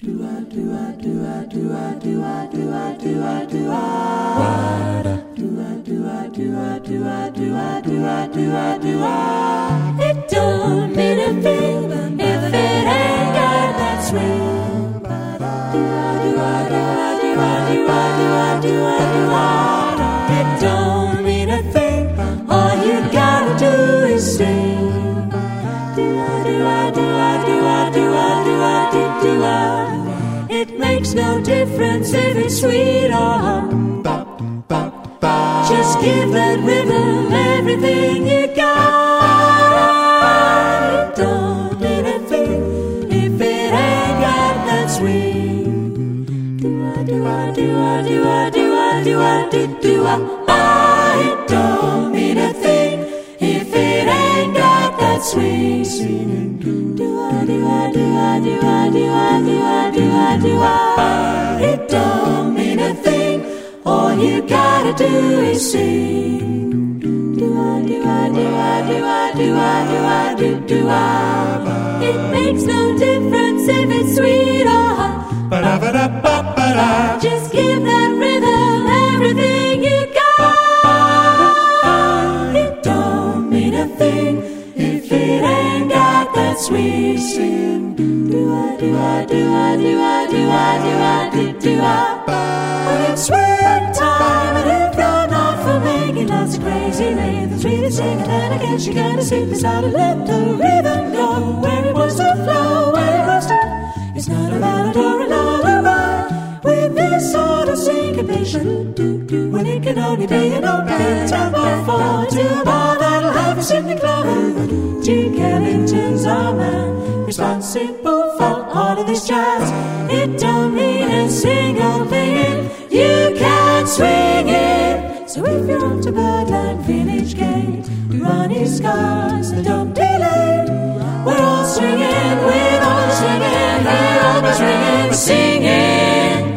It don't mean a thing if it ain't got that swing. It don't mean a thing. All you gotta do is sing. It makes no difference if it's sweet or hot. Just give that rhythm everything you got. It don't mean a thing if it ain't got that swing. It don't mean a thing if it ain't got that swing. It don't mean a thing. All you gotta do is sing. It makes no difference if it's sweet or hot. Just give that rhythm everything you got. It don't mean a thing if it ain't got that sweet sing. When it's sweet time, and if you're not for making lots of crazy rhythms, really sing it, and again she gotta sing this out and let the rhythm go where it wants to flow, where it wants to. It's not a ballad or a lullaby with this sort of syncopation, when it can only be an open tempo for to a bar that'll have us in the club. G. Kellington's our man, responsible for all of this jazz. It don't mean a single thing if you can't swing it. So if you're on to Birdland Village Gate, Ronnie Scott's the don't delay. We're all swinging, we're all swinging, we're all swinging, singing.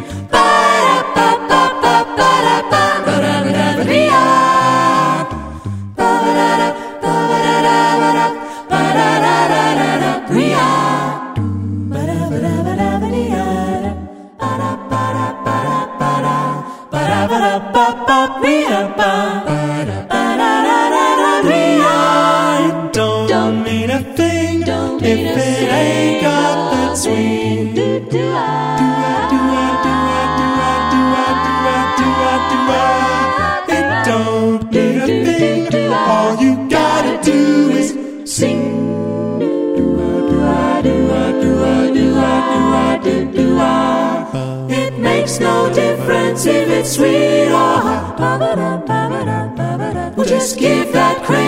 It don't mean a thing if it ain't got that swing. It don't mean a thing. All you gotta do is sing. It makes no difference if it's sweet or hot. We'll just give that crazy